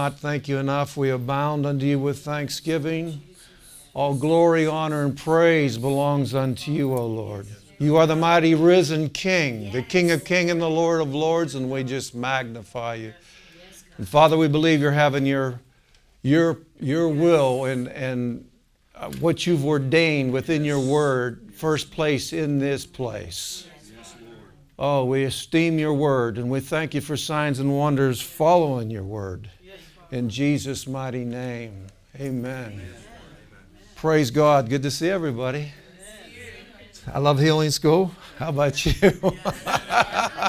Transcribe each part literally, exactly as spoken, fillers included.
cannot thank you enough. We abound unto you with thanksgiving. All glory, honor, and praise belongs unto you, O Lord. You are the mighty risen King, the King of kings and the Lord of lords, and we just magnify you. And Father, we believe you're having your, your, your will and, and what you've ordained within your word first place in this place. Oh, we esteem your word, and we thank you for signs and wonders following your word. In Jesus' mighty name, amen. Amen. Praise God. Good to see everybody. I love Healing School. How about you? uh,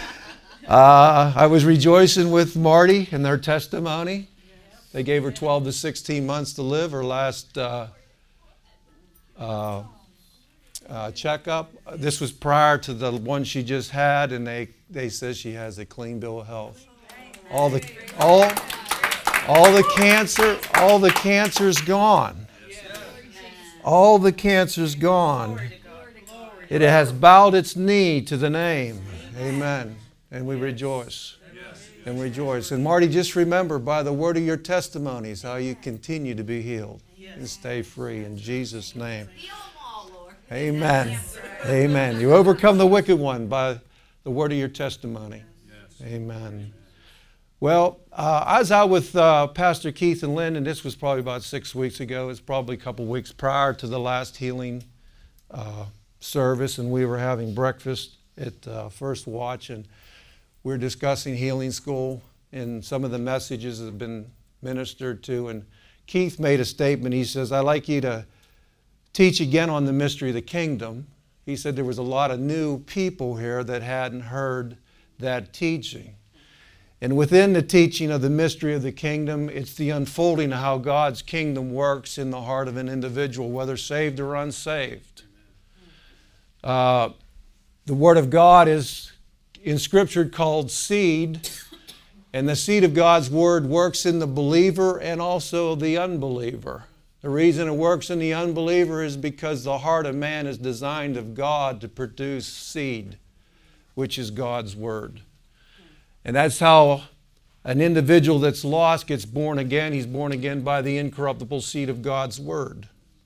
I was rejoicing with Marty and their testimony. They gave her twelve to sixteen months to live. Her last uh, uh, uh, checkup. This was prior to the one she just had, and they, they said she has a clean bill of health. All the all all the cancer, all the cancer's gone. All the cancer's gone. It has bowed its knee to the name. Amen. And we rejoice. And rejoice. And Marty, just remember by the word of your testimonies how you continue to be healed and stay free in Jesus' name. Amen. Amen. You overcome the wicked one by the word of your testimony. Amen. Well, uh, I was out with uh, Pastor Keith and Lynn, and this was probably about six weeks ago. It's probably a couple weeks prior to the last healing uh, service, and we were having breakfast at uh, First Watch, and we were discussing Healing School, and some of the messages have been ministered to. And Keith made a statement. He says, I'd like you to teach again on the mystery of the kingdom. He said there was a lot of new people here that hadn't heard that teaching. And within the teaching of the mystery of the kingdom, it's the unfolding of how God's kingdom works in the heart of an individual, whether saved or unsaved. Uh, the Word of God is in Scripture called seed, and the seed of God's Word works in the believer and also the unbeliever. The reason it works in the unbeliever is because the heart of man is designed of God to produce seed, which is God's Word. And that's how an individual that's lost gets born again. He's born again by the incorruptible seed of God's Word.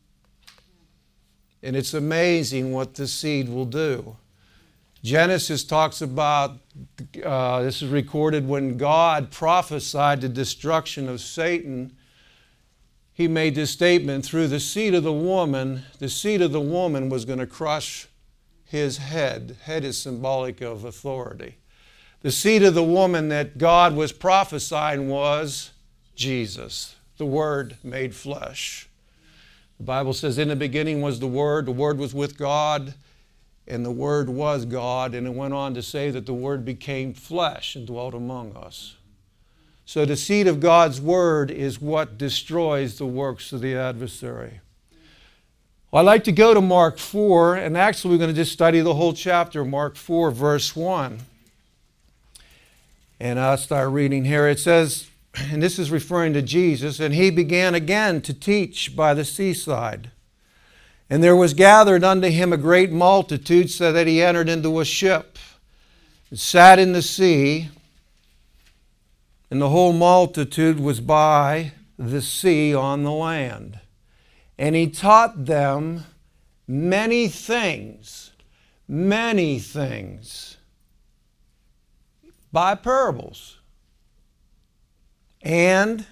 And it's amazing what the seed will do. Genesis talks about, uh, this is recorded when God prophesied the destruction of Satan. He made this statement, through the seed of the woman, the seed of the woman was going to crush his head. Head is symbolic of authority. The seed of the woman that God was prophesying was Jesus, the Word made flesh. The Bible says, in the beginning was the Word, the Word was with God, and the Word was God. And it went on to say that the Word became flesh and dwelt among us. So the seed of God's Word is what destroys the works of the adversary. Well, I'd like to go to Mark four, and actually we're going to just study the whole chapter, Mark four, verse one. And I'll start reading here. It says, and this is referring to Jesus, and he began again to teach by the seaside. And there was gathered unto him a great multitude, so that he entered into a ship and sat in the sea, and the whole multitude was by the sea on the land. And he taught them many things, many things, by parables, and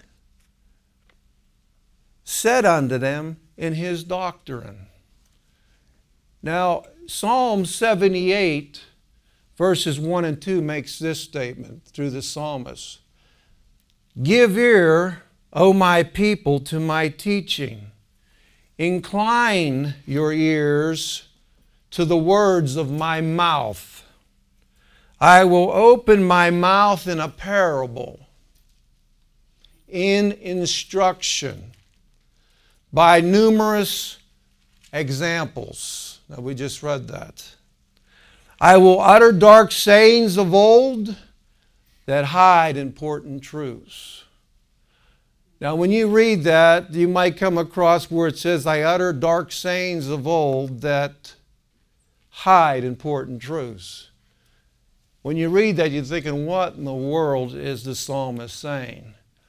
said unto them in his doctrine. Now, Psalm seventy-eight, verses one and two makes this statement through the psalmist. Give ear, O my people, to my teaching. Incline your ears to the words of my mouth. I will open my mouth in a parable, in instruction, by numerous examples. Now, we just read that. I will utter dark sayings of old that hide important truths. Now, when you read that, you might come across where it says, I utter dark sayings of old that hide important truths. When you read that, you're thinking, what in the world is the psalmist saying?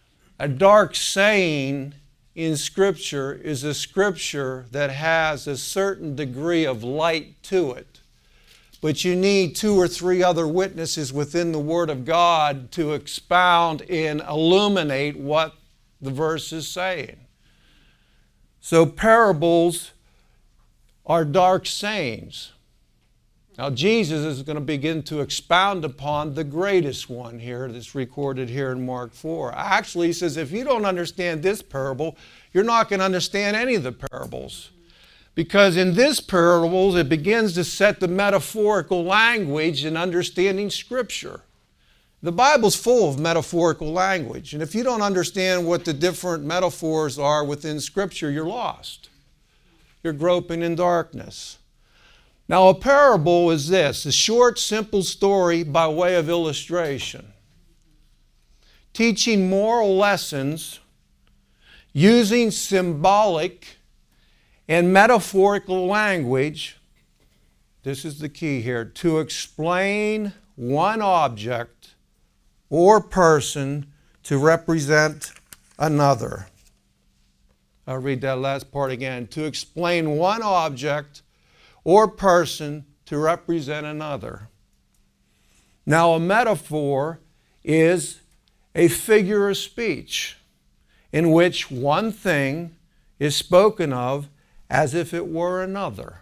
A dark saying in Scripture is a Scripture that has a certain degree of light to it. But you need two or three other witnesses within the Word of God to expound and illuminate what the verse is saying. So parables are dark sayings. Now Jesus is going to begin to expound upon the greatest one here that's recorded here in Mark four. Actually, he says if you don't understand this parable, you're not going to understand any of the parables. Because in this parable, it begins to set the metaphorical language in understanding Scripture. The Bible's full of metaphorical language. And if you don't understand what the different metaphors are within Scripture, you're lost. You're groping in darkness. Now, a parable is this, a short, simple story by way of illustration, teaching moral lessons using symbolic and metaphorical language. This is the key here, to explain one object or person to represent another. I'll read that last part again. To explain one object or person to represent another. Now, a metaphor is a figure of speech in which one thing is spoken of as if it were another.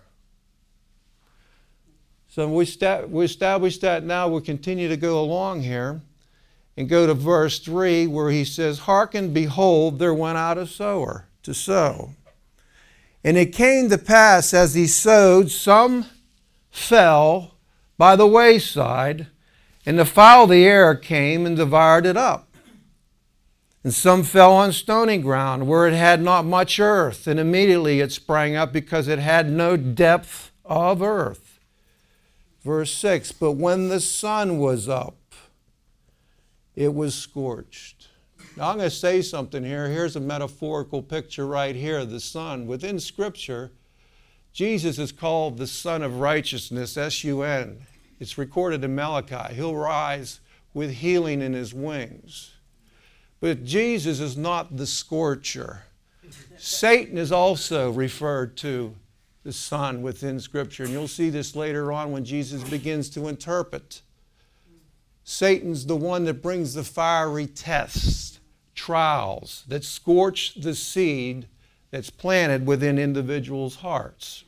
So we, sta- we establish that now. We'll continue to go along here and go to verse three where he says, "Hearken, behold, there went out a sower to sow. And it came to pass as he sowed, some fell by the wayside, and the fowl of the air came and devoured it up. And some fell on stony ground, where it had not much earth, and immediately it sprang up, because it had no depth of earth." Verse six, "But when the sun was up, it was scorched." Now I'm going to say something here. Here's a metaphorical picture right here, the sun. Within Scripture, Jesus is called the Son of Righteousness, S U N. It's recorded in Malachi. He'll rise with healing in his wings. But Jesus is not the scorcher. Satan is also referred to the sun within Scripture. And you'll see this later on when Jesus begins to interpret. Satan's the one that brings the fiery tests, trials, that scorch the seed that's planted within individuals' hearts.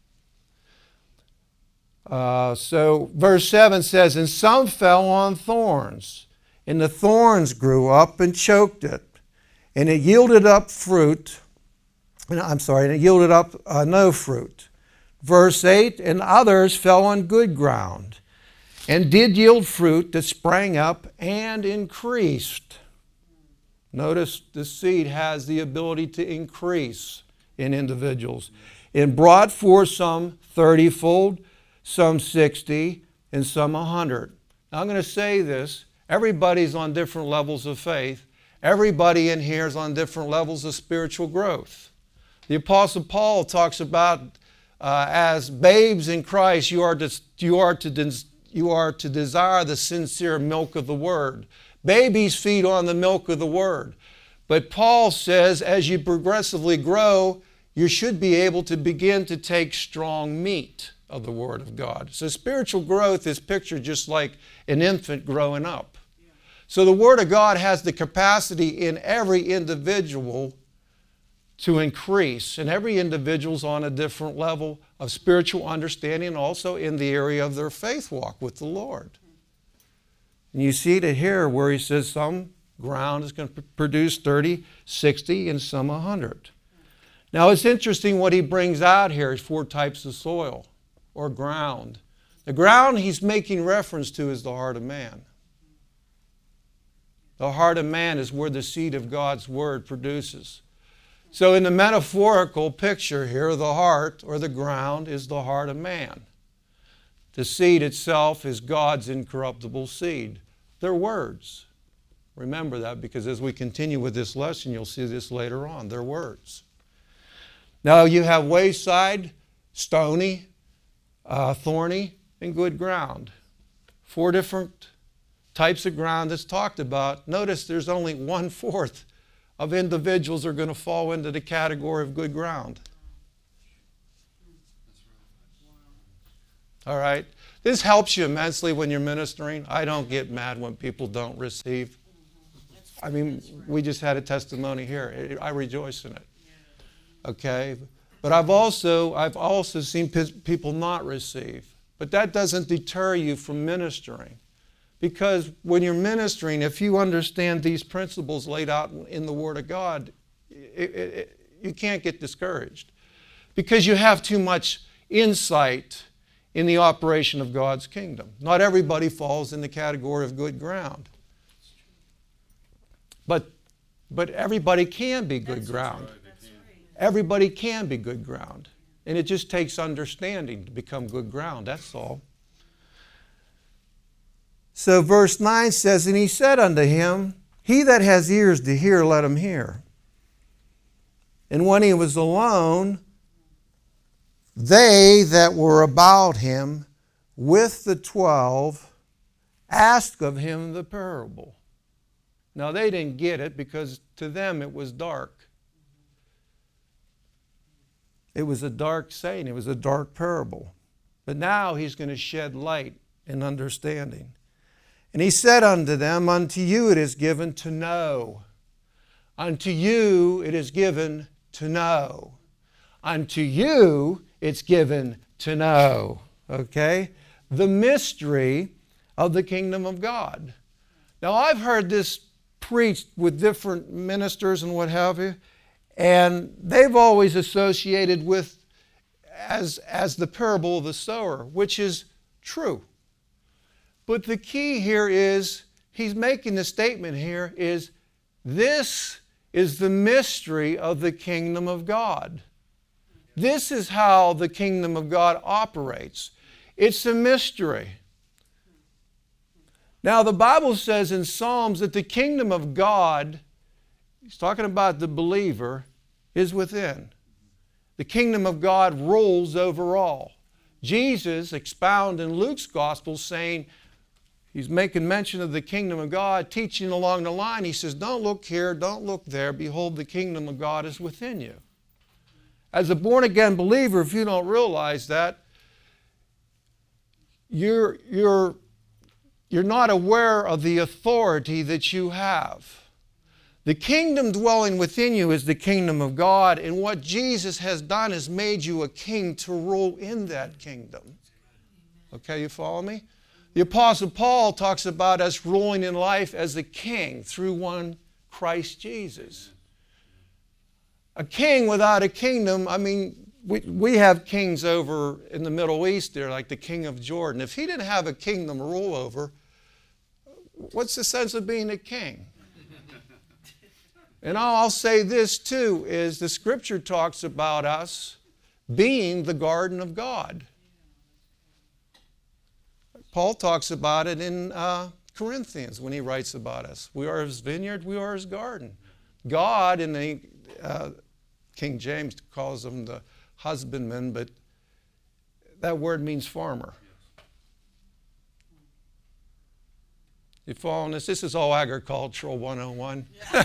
Uh, so verse seven says, "And some fell on thorns, and the thorns grew up and choked it, and it yielded up fruit." I'm sorry, and it yielded up uh, no fruit. Verse eight, "And others fell on good ground, and did yield fruit that sprang up and increased." Notice the seed has the ability to increase in individuals. "And brought forth some thirty-fold, some sixty, and some a hundred." Now I'm going to say this. Everybody's on different levels of faith. Everybody in here is on different levels of spiritual growth. The Apostle Paul talks about uh, as babes in Christ, you are, to, you, are to des, you are to desire the sincere milk of the Word. Babies feed on the milk of the Word. But Paul says as you progressively grow, you should be able to begin to take strong meat of the Word of God. So spiritual growth is pictured just like an infant growing up. So the Word of God has the capacity in every individual to increase. And every individual's on a different level of spiritual understanding, also in the area of their faith walk with the Lord. And you see it here where he says some ground is going to produce thirty, sixty, and some one hundred. Now it's interesting what he brings out here is four types of soil or ground. The ground he's making reference to is the heart of man. The heart of man is where the seed of God's Word produces. So in the metaphorical picture here, the heart or the ground is the heart of man. The seed itself is God's incorruptible seed. They're words. Remember that, because as we continue with this lesson, you'll see this later on. They're words. Now you have wayside, stony, uh, thorny, and good ground. Four different types of ground that's talked about. Notice there's only one-fourth of individuals are going to fall into the category of good ground. All right? This helps you immensely when you're ministering. I don't get mad when people don't receive. I mean, we just had a testimony here. I rejoice in it. Okay? But I've also, I've also seen people not receive. But that doesn't deter you from ministering. Because when you're ministering, if you understand these principles laid out in the Word of God, it, it, it, you can't get discouraged. Because you have too much insight in the operation of God's kingdom. Not everybody falls in the category of good ground. But, but everybody can be good ground. Everybody can be good ground. And it just takes understanding to become good ground. That's all. So verse nine says, and he said unto him, he that has ears to hear, let him hear. And when he was alone, they that were about him with the twelve asked of him the parable. Now they didn't get it because to them it was dark. It was a dark saying. It was a dark parable. But now he's going to shed light and understanding. And he said unto them, unto you it is given to know. Unto you it is given to know. Unto you it's given to know. Okay? The mystery of the kingdom of God. Now I've heard this preached with different ministers and what have you. And they've always associated with as, as the parable of the sower, which is true. But the key here is, he's making the statement here, is this is the mystery of the kingdom of God. This is how the kingdom of God operates. It's a mystery. Now the Bible says in Psalms that the kingdom of God, he's talking about the believer, is within. The kingdom of God rules over all. Jesus expounded in Luke's gospel saying, he's making mention of the kingdom of God, teaching along the line. He says, don't look here, don't look there. Behold, the kingdom of God is within you. As a born-again believer, if you don't realize that, you're, you're, you're not aware of the authority that you have. The kingdom dwelling within you is the kingdom of God, and what Jesus has done is made you a king to rule in that kingdom. Okay, you follow me? The Apostle Paul talks about us ruling in life as a king through one Christ Jesus. A king without a kingdom, I mean, we, we have kings over in the Middle East there, like the king of Jordan. If he didn't have a kingdom to rule over, what's the sense of being a king? And I'll say this too, is the Scripture talks about us being the garden of God. Paul talks about it in uh, Corinthians when he writes about us. We are his vineyard, we are his garden. God, in the uh, King James calls him the husbandman, but that word means farmer. You following this? This is all agricultural one oh one.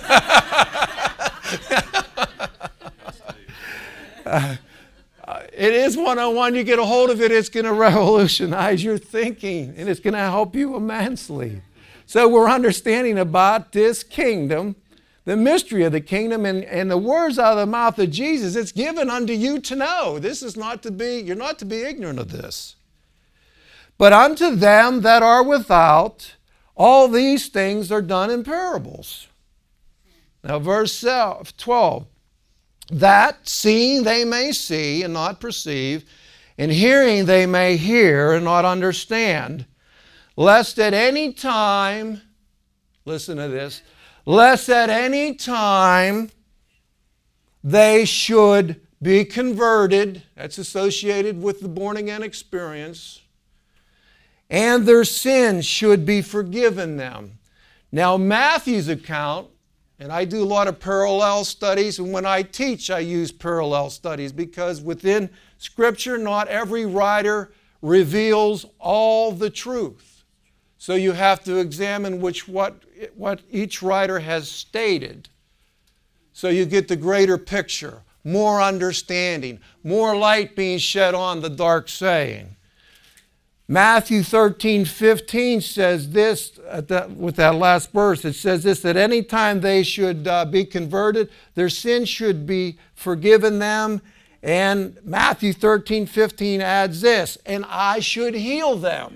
uh, it is one oh one. You get a hold of it, it's going to revolutionize your thinking, and it's going to help you immensely. So we're understanding about this kingdom, the mystery of the kingdom, and, and the words out of the mouth of Jesus. It's given unto you to know. This is not to be, you're not to be ignorant of this. But unto them that are without, all these things are done in parables. Now verse twelve. That seeing they may see and not perceive, and hearing they may hear and not understand, lest at any time, listen to this, lest at any time they should be converted, that's associated with the born-again experience, and their sins should be forgiven them. Now Matthew's account, and I do a lot of parallel studies, and when I teach I use parallel studies because within Scripture not every writer reveals all the truth. So you have to examine which what, what each writer has stated. So you get the greater picture, more understanding, more light being shed on the dark saying. Matthew thirteen fifteen says this, at that, with that last verse, it says this, that any time they should uh, be converted, their sins should be forgiven them. And Matthew thirteen fifteen adds this, and I should heal them.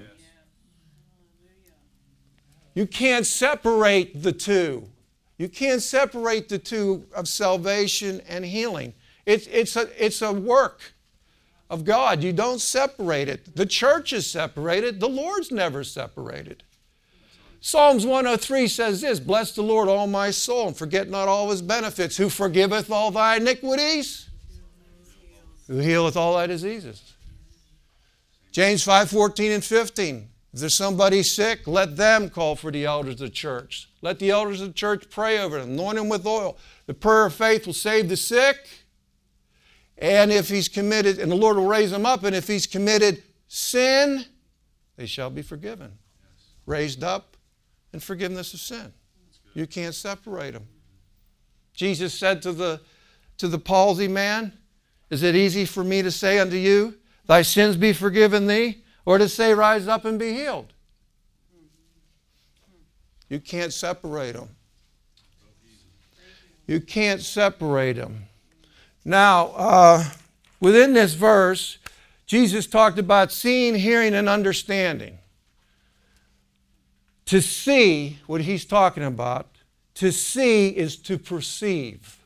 You can't separate the two. You can't separate the two of salvation and healing. It's, it's, a, it's a work of God. You don't separate it. The church is separated. The Lord's never separated. Psalms one oh three says this, bless the Lord, all my soul, and forget not all His benefits, who forgiveth all thy iniquities, who healeth all thy diseases. James five fourteen and fifteen, if there's somebody sick, let them call for the elders of the church. Let the elders of the church pray over them, anoint them with oil. The prayer of faith will save the sick. And if he's committed, and the Lord will raise him up, and if he's committed sin, they shall be forgiven. Raised up and forgiveness of sin. You can't separate them. Jesus said to the, to the palsy man, is it easy for me to say unto you, thy sins be forgiven thee, or to say, rise up and be healed? You can't separate them. You can't separate them. Now, uh, within this verse, Jesus talked about seeing, hearing, and understanding. To see, what he's talking about, to see is to perceive.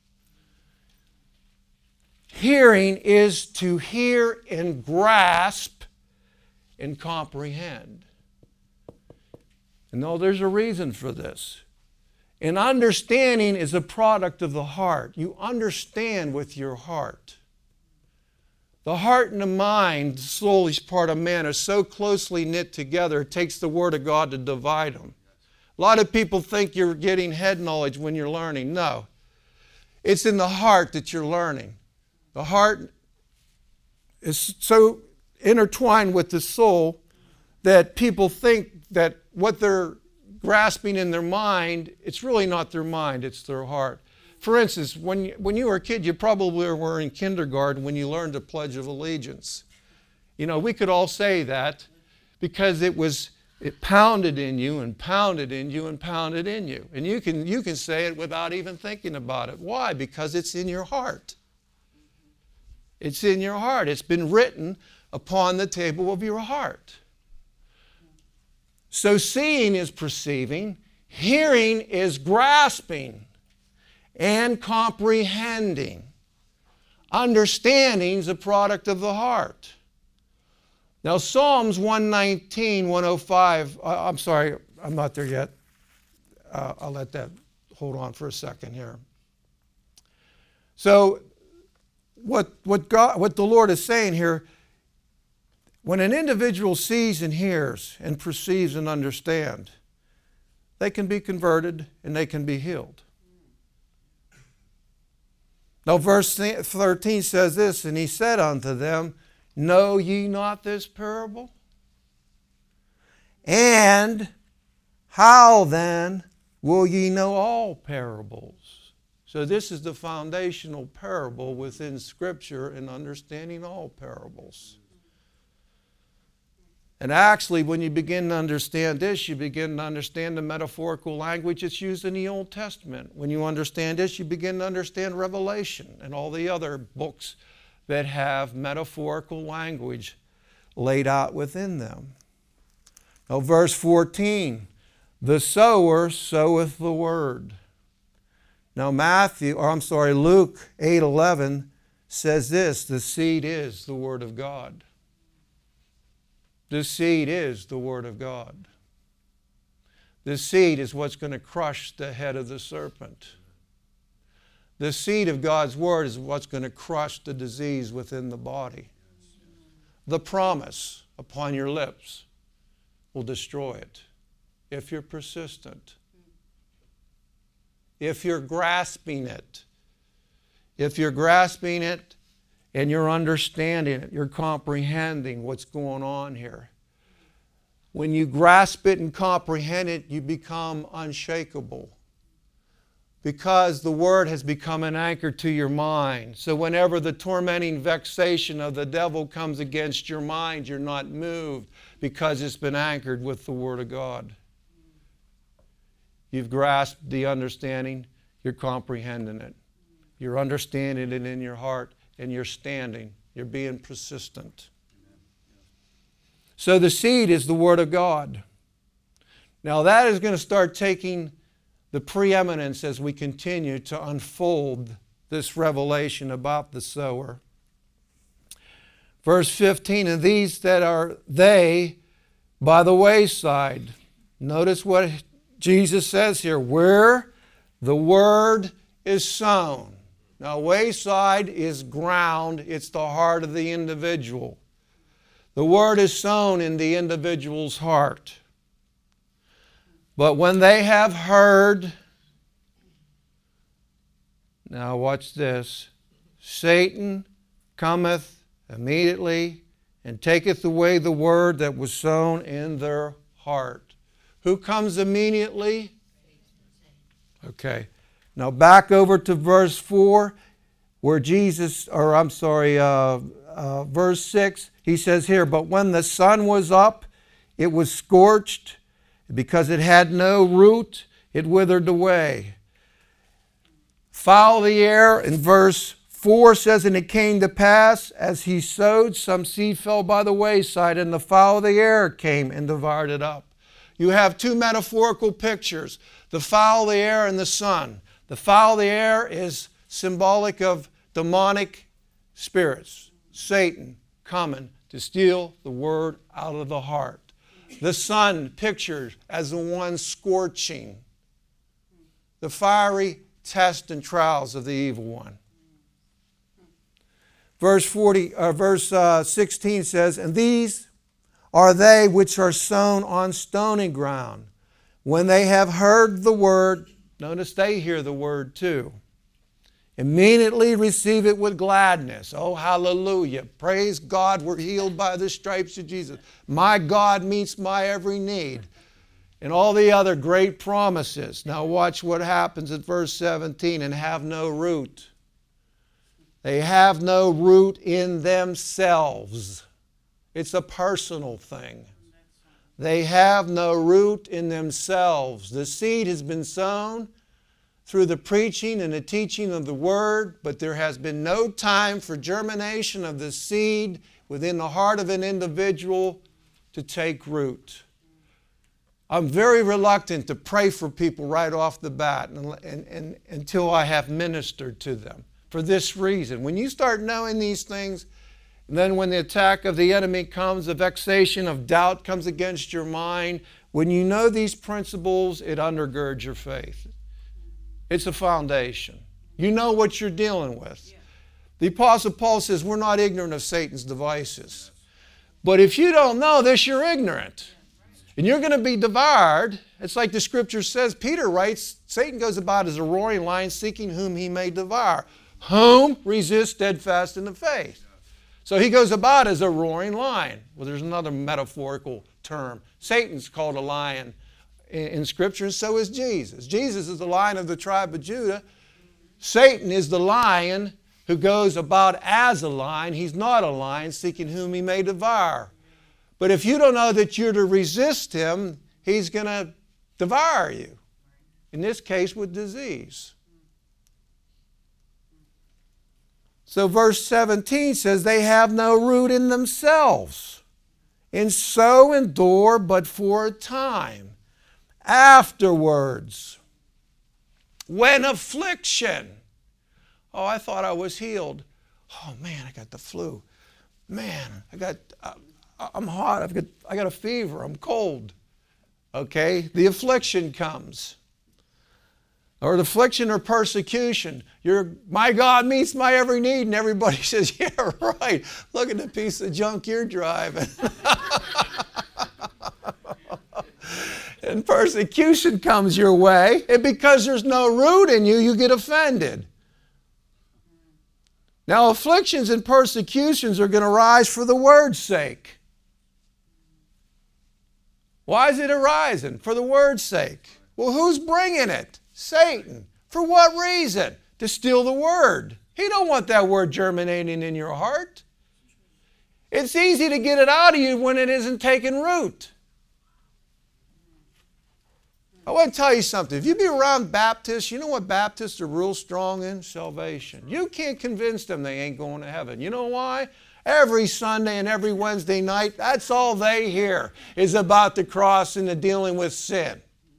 Hearing is to hear and grasp and comprehend. And no, there's a reason for this. And understanding is a product of the heart. You understand with your heart. The heart and the mind, the soulish part of man, are so closely knit together, it takes the Word of God to divide them. A lot of people think you're getting head knowledge when you're learning. No. It's in the heart that you're learning. The heart is so intertwined with the soul that people think that what they're grasping in their mind, it's really not their mind, it's their heart. For instance, when you, when you were a kid, you probably were in kindergarten when you learned the Pledge of Allegiance. You know, we could all say that because it was, it pounded in you and pounded in you and pounded in you. And you can, you can say it without even thinking about it. Why? Because it's in your heart. It's in your heart. It's been written upon the table of your heart. So seeing is perceiving, hearing is grasping and comprehending. Understanding is a product of the heart. Now Psalms one nineteen, one oh five, uh, I'm sorry, I'm not there yet. Uh, I'll let that hold on for a second here. So what, what, God, what the Lord is saying here, when an individual sees and hears and perceives and understands, they can be converted and they can be healed. Now verse thirteen says this, and he said unto them, know ye not this parable? And how then will ye know all parables? So this is the foundational parable within Scripture in understanding all parables. And actually, when you begin to understand this, you begin to understand the metaphorical language that's used in the Old Testament. When you understand this, you begin to understand Revelation and all the other books that have metaphorical language laid out within them. Now, verse fourteen, the sower soweth the word. Now, Matthew, or I'm sorry, Luke eight eleven says this, the seed is the word of God. The seed is the Word of God. The seed is what's going to crush the head of the serpent. The seed of God's Word is what's going to crush the disease within the body. The promise upon your lips will destroy it if you're persistent. If you're grasping it. If you're grasping it, and you're understanding it, you're comprehending what's going on here. When you grasp it and comprehend it, you become unshakable. because the Word has become an anchor to your mind. So whenever the tormenting vexation of the devil comes against your mind, you're not moved because it's been anchored with the Word of God. You've grasped the understanding, you're comprehending it. You're understanding it in your heart, and you're standing. You're being persistent. So the seed is the Word of God. Now that is going to start taking the preeminence as we continue to unfold this revelation about the sower. Verse fifteen, and these that are they by the wayside. Notice what Jesus says here, where the word is sown. Now, wayside is ground. It's the heart of the individual. The word is sown in the individual's heart. But when they have heard, now watch this, Satan cometh immediately and taketh away the word that was sown in their heart. Who comes immediately? Okay. Now back over to verse four, where Jesus, or I'm sorry, uh, uh, verse six, he says here, but when the sun was up, it was scorched, because it had no root, it withered away. Foul the air, in verse four says, and it came to pass, as he sowed, some seed fell by the wayside, and the fowl of the air came and devoured it up. You have two metaphorical pictures, the fowl of the air and the sun. The fowl of the air is symbolic of demonic spirits, Satan coming to steal the word out of the heart. The sun pictured as the one scorching, the fiery tests and trials of the evil one. Verse forty, uh, verse uh, sixteen says, and these are they which are sown on stony ground. When they have heard the word, notice they hear the word too, immediately receive it with gladness. Oh, hallelujah. Praise God, we're healed by the stripes of Jesus. My God meets my every need. And all the other great promises. Now watch what happens at verse seventeen, and have no root. They have no root in themselves. It's a personal thing. They have no root in themselves. The seed has been sown through the preaching and the teaching of the Word, but there has been no time for germination of the seed within the heart of an individual to take root. I'm very reluctant to pray for people right off the bat and, and, and, until I have ministered to them. For this reason, when you start knowing these things, and then when the attack of the enemy comes, the vexation of doubt comes against your mind, when you know these principles, it undergirds your faith. It's a foundation. You know what you're dealing with. Yeah. The Apostle Paul says we're not ignorant of Satan's devices. But if you don't know this, you're ignorant. And you're going to be devoured. It's like the Scripture says, Peter writes, Satan goes about as a roaring lion seeking whom he may devour. Whom resist steadfast in the faith. So he goes about as a roaring lion. Well, there's another metaphorical term. Satan's called a lion in, in Scripture, and so is Jesus. Jesus is the lion of the tribe of Judah. Satan is the lion who goes about as a lion. He's not a lion seeking whom he may devour. But if you don't know that you're to resist him, he's going to devour you. In this case, with disease. So verse seventeen says, they have no root in themselves, and so endure but for a time. Afterwards, when affliction, oh, I thought I was healed. Oh man, I got the flu. Man, I got, uh, I'm hot. I've got, I got a fever. I'm cold. Okay, the affliction comes. Or the affliction or persecution. You're, my God meets my every need. And everybody says, yeah, right. Look at the piece of junk you're driving. And persecution comes your way. And because there's no root in you, you get offended. Now, afflictions and persecutions are going to rise for the word's sake. Why is it arising? For the word's sake. Well, who's bringing it? Satan. For what reason? To steal the word. He don't want that word germinating in your heart. It's easy to get it out of you when it isn't taking root. I want to tell you something. If you be around Baptists, you know what Baptists are real strong in? Salvation. You can't convince them they ain't going to heaven. You know why? Every Sunday and every Wednesday night, that's all they hear is about the cross and the dealing with sin.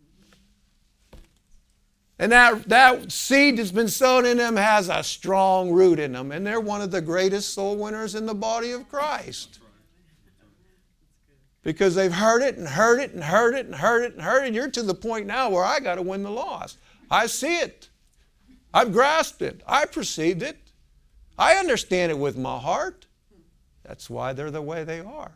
And that, that seed that's been sown in them has a strong root in them. And they're one of the greatest soul winners in the body of Christ. Because they've heard it and heard it and heard it and heard it and heard it. You're to the point now where I got to win the lost. I see it. I've grasped it. I perceived it. I understand it with my heart. That's why they're the way they are.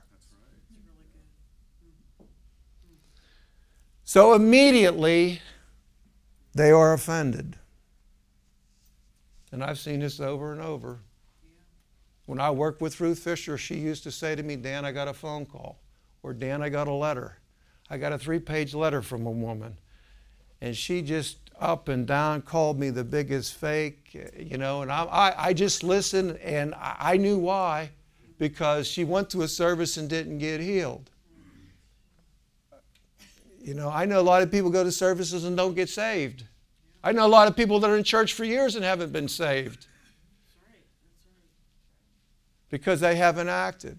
So immediately, they are offended. And I've seen this over and over. When I worked with Ruth Fisher, she used to say to me, Dan, I got a phone call. Or Dan, I got a letter. I got a three-page letter from a woman. And she just up and down called me the biggest fake, you know, and I, I, I just listened, and I, I knew why. Because she went to a service and didn't get healed. You know, I know a lot of people go to services and don't get saved. I know a lot of people that are in church for years and haven't been saved. Because they haven't acted.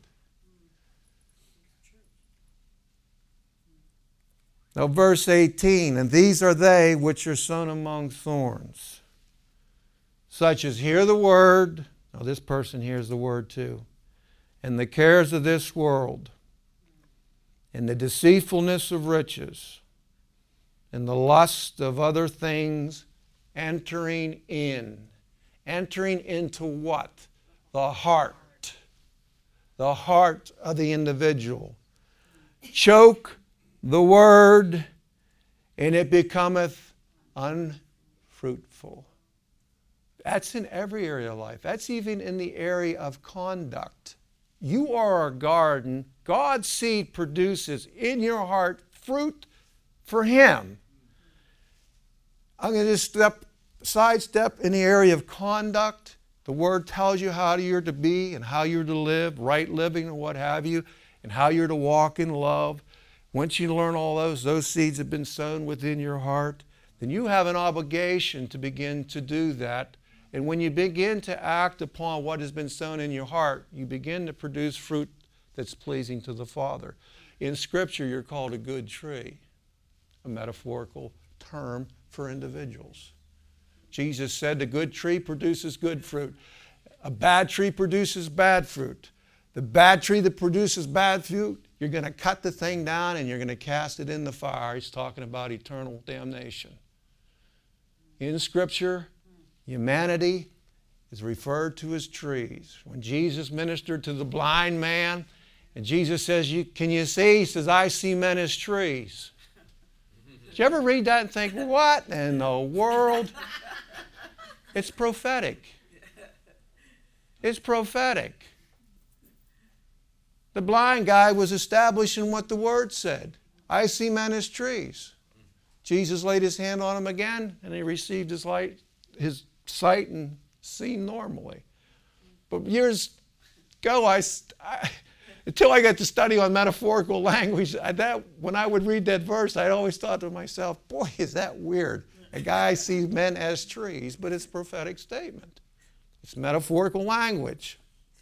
Now, verse eighteen, and these are they which are sown among thorns, such as hear the word. Now, this person hears the word too. And the cares of this world, and the deceitfulness of riches, and the lust of other things entering in. Entering into what? The heart. The heart of the individual. Choke the word, and it becometh unfruitful. That's in every area of life. That's even in the area of conduct. You are a garden. God's seed produces in your heart fruit for Him. I'm going to just step, sidestep in the area of conduct. The Word tells you how you're to be and how you're to live, right living and what have you, and how you're to walk in love. Once you learn all those, those seeds have been sown within your heart, then you have an obligation to begin to do that. And when you begin to act upon what has been sown in your heart, you begin to produce fruit that's pleasing to the Father. In Scripture, you're called a good tree, a metaphorical term for individuals. Jesus said the good tree produces good fruit. A bad tree produces bad fruit. The bad tree that produces bad fruit, you're going to cut the thing down and you're going to cast it in the fire. He's talking about eternal damnation. In Scripture, humanity is referred to as trees. When Jesus ministered to the blind man, and Jesus says, you, can you see? He says, I see men as trees. Did you ever read that and think, what in the world? It's prophetic. It's prophetic. The blind guy was establishing what the Word said. I see men as trees. Jesus laid His hand on him again, and he received his light, his sight and seen normally. But years ago, I, I, until I got to study on metaphorical language, I, that, when I would read that verse, I always thought to myself, boy, is that weird. A guy sees men as trees, but it's a prophetic statement. It's metaphorical language.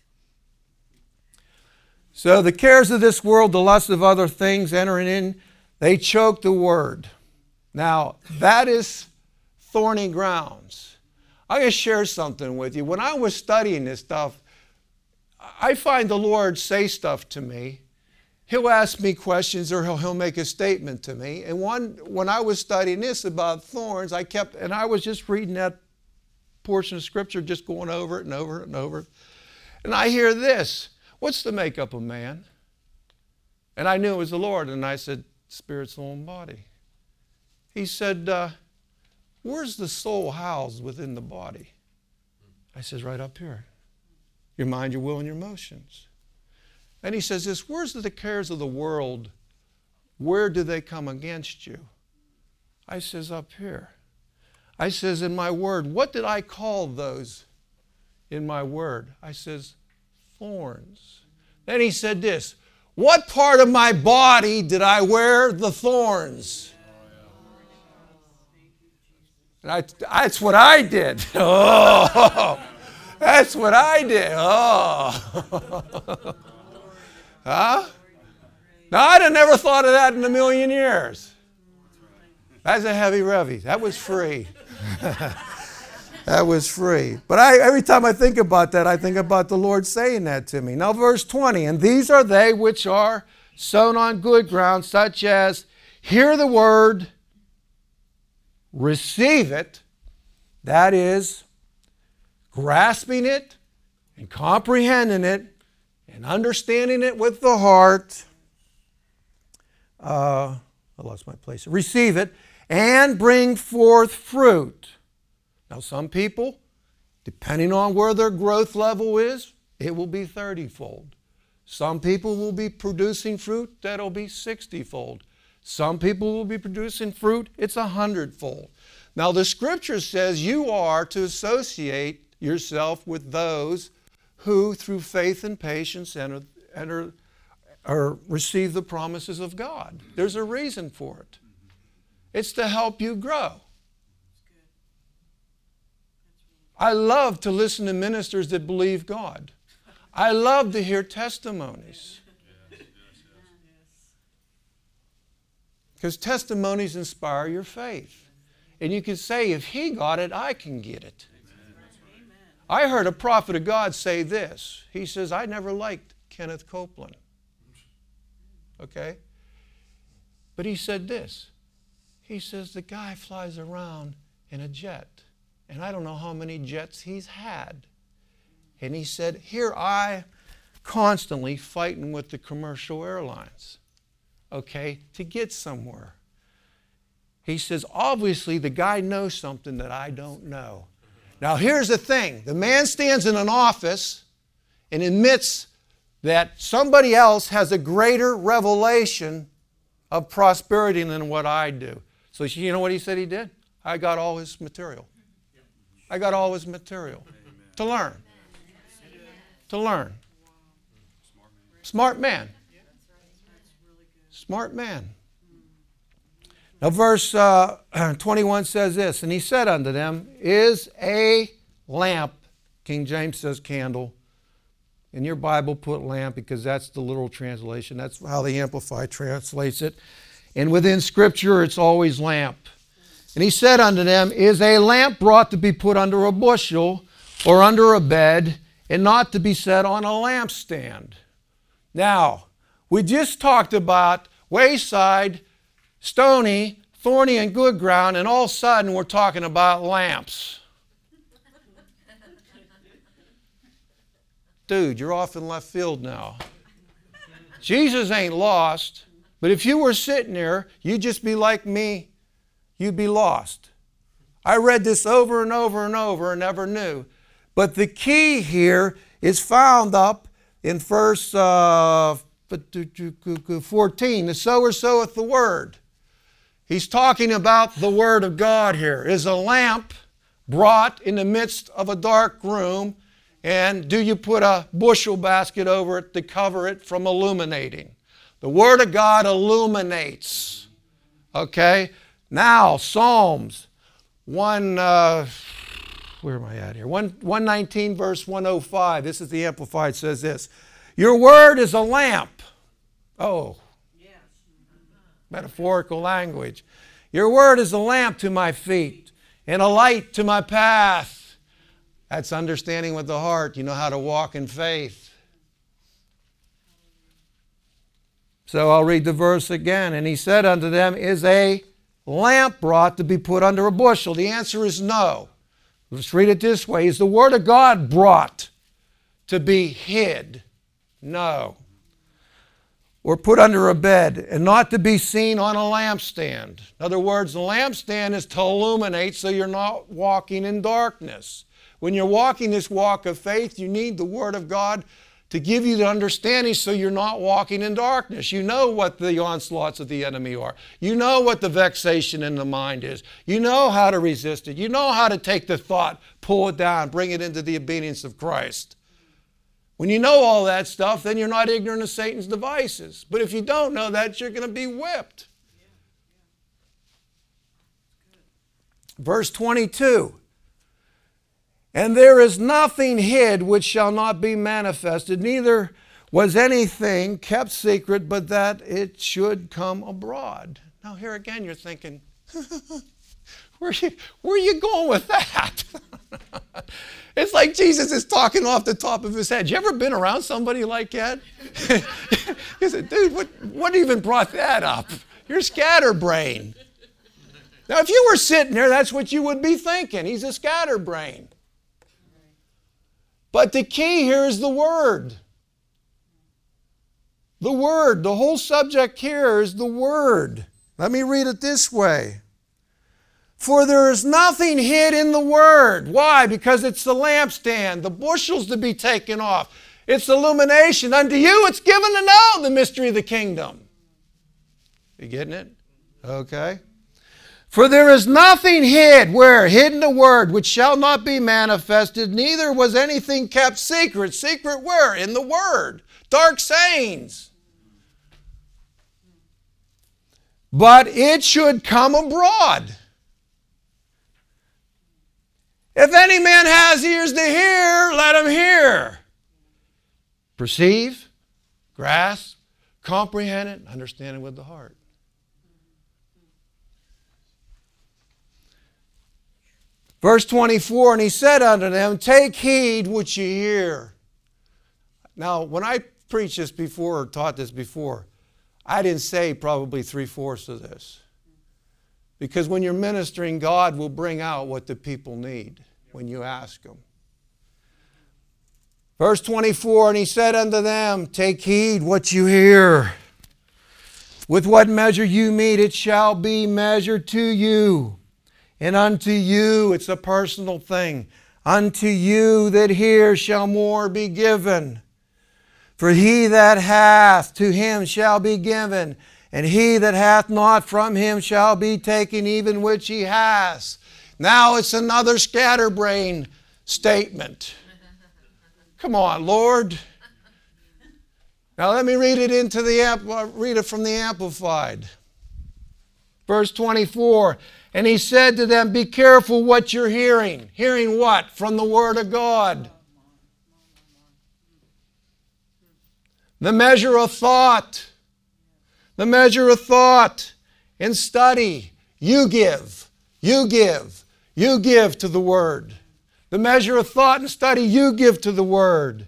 So the cares of this world, the lust of other things entering in, they choke the word. Now, that is thorny grounds. I'm going to share something with you. When I was studying this stuff, I find the Lord say stuff to me. He'll ask me questions or he'll, he'll make a statement to me. And one, when I was studying this about thorns, I kept, and I was just reading that portion of Scripture, just going over it and over it and over it. And I hear this. What's the makeup of man? And I knew it was the Lord. And I said, spirit, soul, and body. He said, uh, where's the soul housed within the body? I says, right up here. Your mind, your will, and your emotions. And he says this, where's the cares of the world? Where do they come against you? I says, up here. I says, in my word, what did I call those in my word? I says, thorns. Then he said this, what part of my body did I wear the thorns? And I, that's what I did. Oh, that's what I did. Oh. Huh? Now, I'd have never thought of that in a million years. That's a heavy revy. That was free. That was free. But I, every time I think about that, I think about the Lord saying that to me. Now, verse twenty, and these are they which are sown on good ground, such as hear the word, receive it, that is, grasping it and comprehending it and understanding it with the heart. Uh, I lost my place. Receive it and bring forth fruit. Now, some people, depending on where their growth level is, it will be thirty-fold. Some people will be producing fruit that'll be sixty-fold. Some people will be producing fruit, it's a hundred-fold. Now, the Scripture says you are to associate yourself with those who, through faith and patience, enter, enter or receive the promises of God. There's a reason for it. It's to help you grow. I love to listen to ministers that believe God. I love to hear testimonies. Because testimonies inspire your faith. And you can say, if he got it, I can get it. I heard a prophet of God say this. He says, I never liked Kenneth Copeland. Okay? But he said this. He says, the guy flies around in a jet. And I don't know how many jets he's had. And he said, here I constantly fighting with the commercial airlines, okay, to get somewhere. He says, obviously the guy knows something that I don't know. Now here's the thing. The man stands in an office and admits that somebody else has a greater revelation of prosperity than what I do. So you know what he said he did? I got all his material. I got all his material. Amen. To learn. Amen. To learn. Smart man. Smart man. Now verse uh, twenty-one says this, and he said unto them, is a lamp, King James says candle. In your Bible put lamp because that's the literal translation. That's how the Amplified translates it. And within Scripture it's always lamp. And he said unto them, is a lamp brought to be put under a bushel or under a bed, and not to be set on a lampstand? Now, we just talked about wayside, stony, thorny, and good ground, and all of a sudden we're talking about lamps. Dude, you're off in left field now. Jesus ain't lost, but if you were sitting there, you'd just be like me. You'd be lost. I read this over and over and over and never knew. But the key here is found up in verse uh, fourteen. The sower soweth the word. He's talking about the word of God here. Is a lamp brought in the midst of a dark room, and do you put a bushel basket over it to cover it from illuminating? The word of God illuminates. Okay? Now, Psalms one, uh, where am I at here? one nineteen, verse one oh five. This is the Amplified, says this. Your word is a lamp. Oh, yes. Metaphorical language. Your word is a lamp to my feet and a light to my path. That's understanding with the heart. You know how to walk in faith. So I'll read the verse again. And he said unto them, is a lamp brought to be put under a bushel? The answer is no. Let's read it this way. Is the word of God brought to be hid? No. Or put under a bed and not to be seen on a lampstand. In other words, the lampstand is to illuminate so you're not walking in darkness. When you're walking this walk of faith, you need the word of God to give you the understanding so you're not walking in darkness. You know what the onslaughts of the enemy are. You know what the vexation in the mind is. You know how to resist it. You know how to take the thought, pull it down, bring it into the obedience of Christ. When you know all that stuff, then you're not ignorant of Satan's devices. But if you don't know that, you're going to be whipped. Verse twenty-two. And there is nothing hid which shall not be manifested, neither was anything kept secret, but that it should come abroad. Now here again you're thinking, where, are you, where are you going with that? It's like Jesus is talking off the top of his head. You ever been around somebody like that? You said, dude, what, what even brought that up? You're scatterbrain. Now if you were sitting there, that's what you would be thinking. He's a scatterbrain. But the key here is the Word. The Word. The whole subject here is the Word. Let me read it this way. For there is nothing hid in the Word. Why? Because it's the lampstand, the bushels to be taken off. It's illumination. Unto you it's given to know the mystery of the kingdom. You getting it? Okay. For there is nothing hid, where? Hid in the Word, which shall not be manifested, neither was anything kept secret. Secret where? In the Word. Dark sayings. But it should come abroad. If any man has ears to hear, let him hear. Perceive, grasp, comprehend it, understand it with the heart. Verse twenty-four, and he said unto them, take heed what ye hear. Now, when I preached this before, or taught this before, I didn't say probably three-fourths of this. Because when you're ministering, God will bring out what the people need when you ask Him. Verse twenty-four, and he said unto them, take heed what you hear. With what measure you meet, it shall be measured to you. And unto you, it's a personal thing, unto you that hear shall more be given. For he that hath, to him shall be given, and he that hath not, from him shall be taken even which he has. Now it's another scatterbrain statement. Come on, Lord. Now let me read it into the read it from the Amplified. Verse twenty-four. And he said to them, be careful what you're hearing. Hearing what? From the Word of God. The measure of thought. The measure of thought and study. You give. You give. You give to the Word. The measure of thought and study you give to the Word.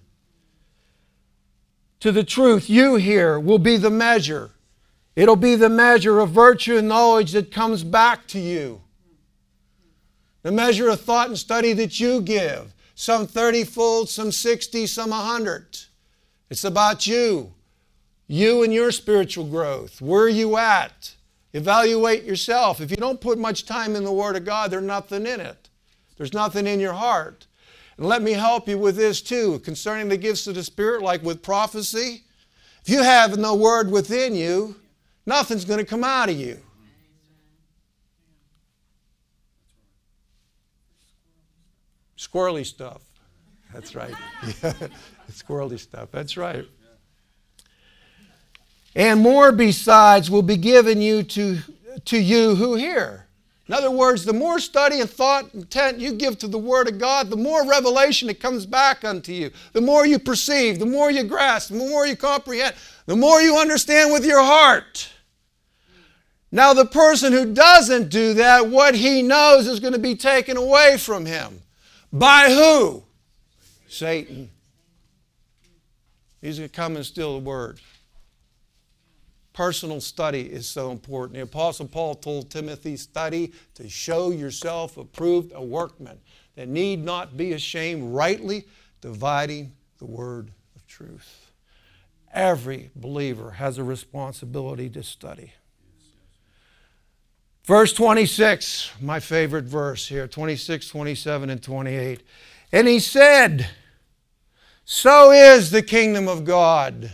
To the truth you hear will be the measure. It'll be the measure of virtue and knowledge that comes back to you. The measure of thought and study that you give. Some thirty-fold, some sixty, some a hundred. It's about you. You and your spiritual growth. Where are you at? Evaluate yourself. If you don't put much time in the Word of God, there's nothing in it. There's nothing in your heart. And let me help you with this too, concerning the gifts of the Spirit, like with prophecy. If you have no Word within you, nothing's going to come out of you. Squirrely stuff. That's right. Yeah. Squirrely stuff. That's right. And more besides will be given you to, to you who hear. In other words, the more study and thought and intent you give to the Word of God, the more revelation it comes back unto you. The more you perceive, the more you grasp, the more you comprehend, the more you understand with your heart. Now the person who doesn't do that, what he knows is going to be taken away from him. By who? Satan. He's going to come and steal the Word. Personal study is so important. The Apostle Paul told Timothy, study to show yourself approved, a workman that need not be ashamed, rightly dividing the word of truth. Every believer has a responsibility to study. Verse twenty-six, my favorite verse here, twenty-six, twenty-seven, and twenty-eight. And he said, So is the kingdom of God.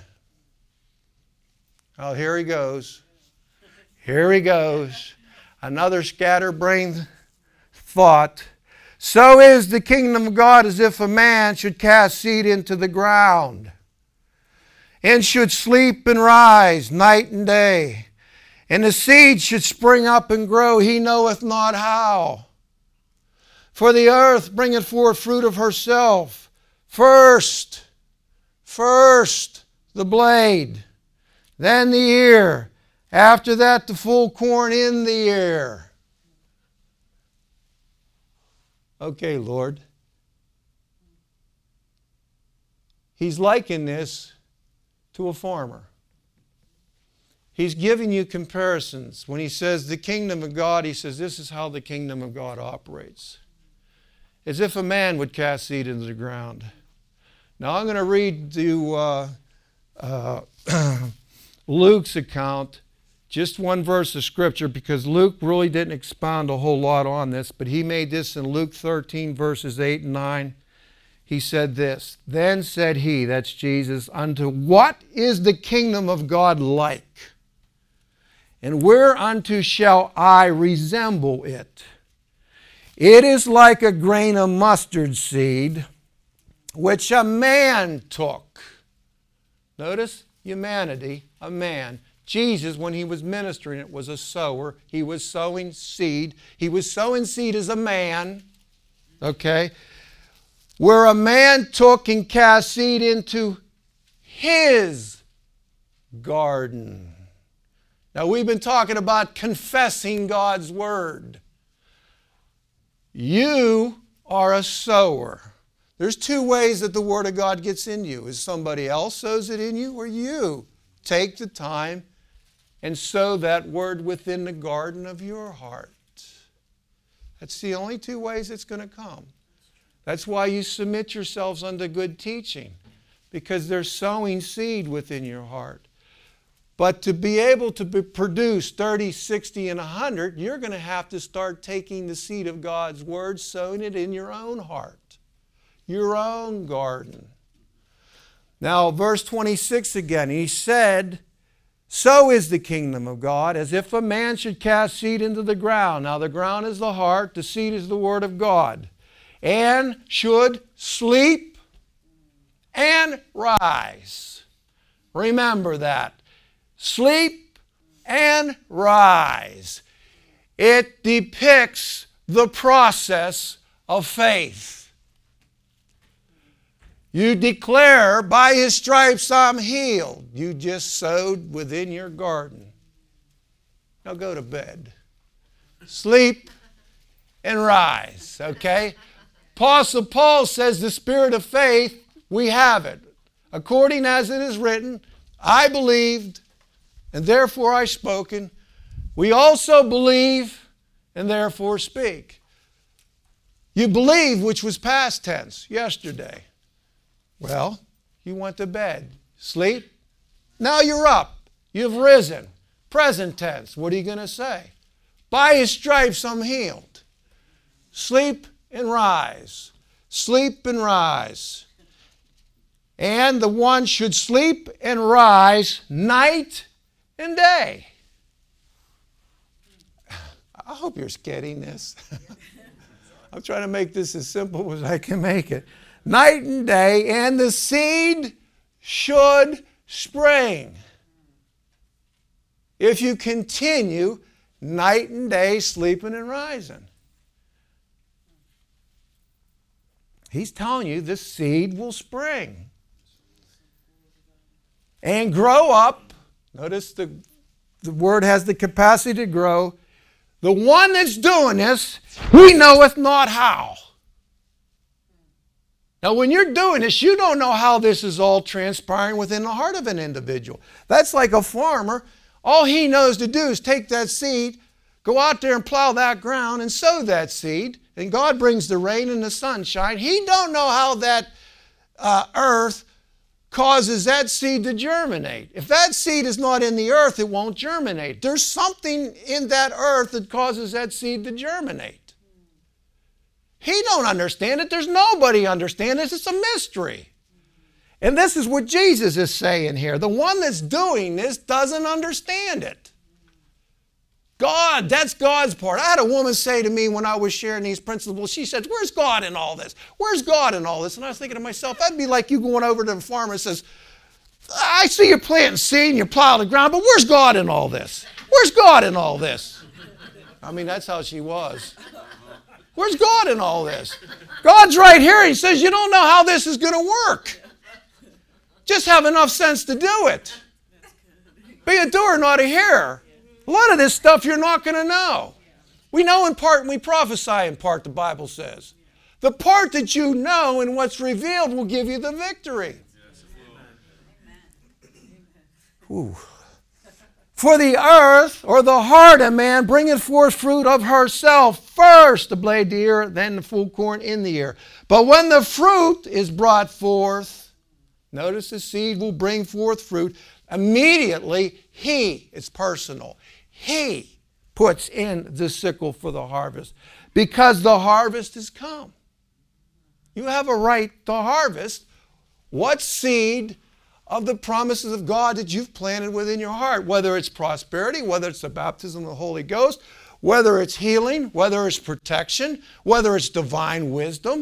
Oh, here he goes. Here he goes. Another scatterbrained thought. So is the kingdom of God as if a man should cast seed into the ground, and should sleep and rise night and day. And the seed should spring up and grow, he knoweth not how. For the earth bringeth forth fruit of herself. First, first the blade, then the ear. After that the full corn in the ear. Okay, Lord. He's likened this to a farmer. He's giving you comparisons. When he says the kingdom of God, he says this is how the kingdom of God operates. As if a man would cast seed into the ground. Now I'm going to read you uh, uh, Luke's account, just one verse of Scripture, because Luke really didn't expound a whole lot on this, but he made this in Luke thirteen, verses eight and nine. He said this, Then said he, that's Jesus, unto what is the kingdom of God like? And whereunto shall I resemble it? It is like a grain of mustard seed, which a man took. Notice, humanity, a man. Jesus, when he was ministering, it was a sower. He was sowing seed. He was sowing seed as a man. Okay? Where a man took and cast seed into his garden. Now, we've been talking about confessing God's word. You are a sower. There's two ways that the word of God gets in you. Is somebody else sows it in you, or you take the time and sow that word within the garden of your heart. That's the only two ways it's going to come. That's why you submit yourselves unto good teaching, because they're sowing seed within your heart. But to be able to be produce thirty, sixty, and one hundred, you're going to have to start taking the seed of God's word, sowing it in your own heart, your own garden. Now, verse twenty-six again, he said, So is the kingdom of God, as if a man should cast seed into the ground. Now, the ground is the heart, the seed is the word of God. And should sleep and rise. Remember that. Sleep and rise. It depicts the process of faith. You declare, by His stripes I'm healed. You just sowed within your garden. Now go to bed. Sleep and rise, okay? Apostle Paul says the spirit of faith, we have it. According as it is written, I believed, and therefore I spoken. We also believe, and therefore speak. You believe, which was past tense, yesterday. Well, you went to bed. Sleep. Now you're up. You've risen. Present tense. What are you going to say? By His stripes I'm healed. Sleep and rise. Sleep and rise. And the one should sleep and rise night and day. I hope you're getting this. I'm trying to make this as simple as I can make it. Night and day, and the seed should spring. If you continue night and day sleeping and rising. He's telling you the seed will spring. And grow up. Notice the, the word has the capacity to grow. The one that's doing this, he knoweth not how. Now, when you're doing this, you don't know how this is all transpiring within the heart of an individual. That's like a farmer. All he knows to do is take that seed, go out there and plow that ground and sow that seed. And God brings the rain and the sunshine. He don't know how that uh, earth causes that seed to germinate. If that seed is not in the earth, it won't germinate. There's something in that earth that causes that seed to germinate. He don't understand it. There's nobody understands it. It's a mystery. And this is what Jesus is saying here. The one that's doing this doesn't understand it. God, that's God's part. I had a woman say to me when I was sharing these principles, she said, where's God in all this? Where's God in all this? And I was thinking to myself, that'd be like you going over to the farmer and says, I see you're planting seed and you plow the ground, but where's God in all this? Where's God in all this? I mean, that's how she was. Where's God in all this? God's right here. He says, you don't know how this is going to work. Just have enough sense to do it. Be a doer, not a hearer. A lot of this stuff you're not going to know. We know in part and we prophesy in part, the Bible says. The part that you know and what's revealed will give you the victory. Ooh. For the earth, or the heart of man, bringeth forth fruit of herself, first the blade the ear, then the full corn in the ear. But when the fruit is brought forth, notice the seed will bring forth fruit, immediately he, it's personal, he puts in the sickle for the harvest, because the harvest has come. You have a right to harvest what seed of the promises of God that you've planted within your heart, whether it's prosperity, whether it's the baptism of the Holy Ghost, whether it's healing, whether it's protection, whether it's divine wisdom.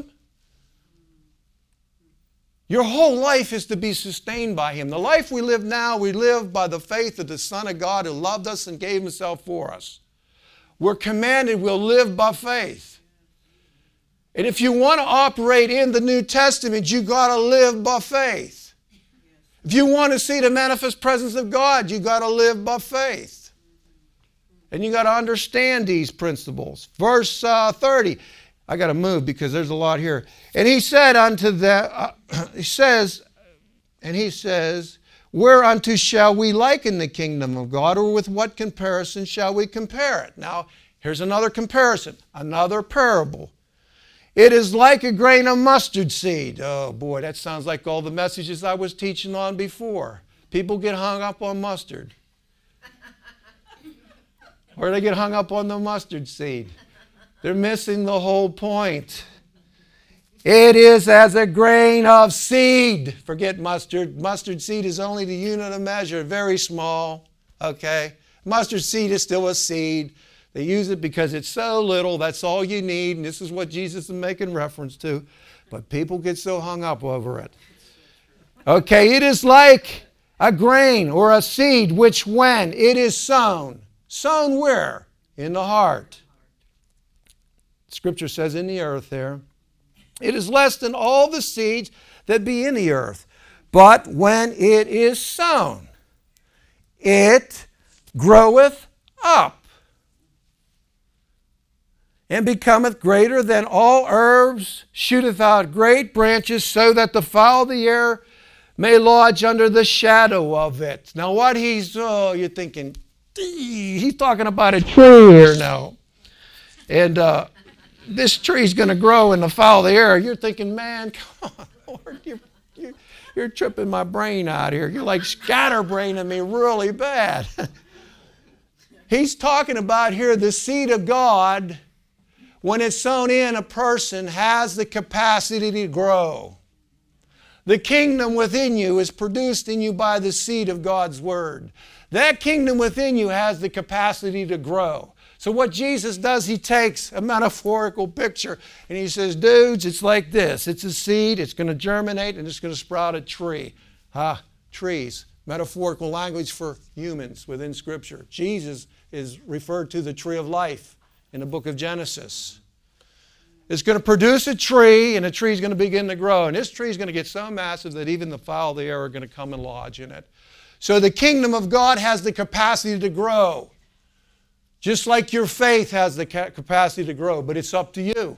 Your whole life is to be sustained by Him. The life we live now, we live by the faith of the Son of God who loved us and gave Himself for us. We're commanded we'll live by faith. And if you want to operate in the New Testament, you've got to live by faith. If you want to see the manifest presence of God, you've got to live by faith. And you've got to understand these principles. Verse uh, thirty. I got to move because there's a lot here. And he said unto them, uh, he says, and he says, whereunto shall we liken the kingdom of God, or with what comparison shall we compare it? Now, here's another comparison, another parable. It is like a grain of mustard seed. Oh boy, that sounds like all the messages I was teaching on before. People get hung up on mustard. Or they get hung up on the mustard seed. They're missing the whole point. It is as a grain of seed. Forget mustard. Mustard seed is only the unit of measure, very small. Okay? Mustard seed is still a seed. They use it because it's so little, that's all you need, and this is what Jesus is making reference to. But people get so hung up over it. Okay, it is like a grain or a seed which when it is sown, sown where? In the heart. Scripture says in the earth there. It is less than all the seeds that be in the earth. But when it is sown, it groweth up, and becometh greater than all herbs, shooteth out great branches, so that the fowl of the air may lodge under the shadow of it. Now what he's, oh, you're thinking, he's talking about a tree here now. And uh, this tree's going to grow in the fowl of the air. You're thinking, man, come on, Lord, you're, you're, you're tripping my brain out here. You're like scatterbraining me really bad. He's talking about here the seed of God. When it's sown in, a person has the capacity to grow. The kingdom within you is produced in you by the seed of God's Word. That kingdom within you has the capacity to grow. So what Jesus does, He takes a metaphorical picture and He says, dudes, it's like this. It's a seed, it's going to germinate, and it's going to sprout a tree. Ah, trees, metaphorical language for humans within Scripture. Jesus is referred to the tree of life in the book of Genesis. It's going to produce a tree, and the tree is going to begin to grow. And this tree is going to get so massive that even the fowl of the air are going to come and lodge in it. So the kingdom of God has the capacity to grow. Just like your faith has the capacity to grow, but it's up to you.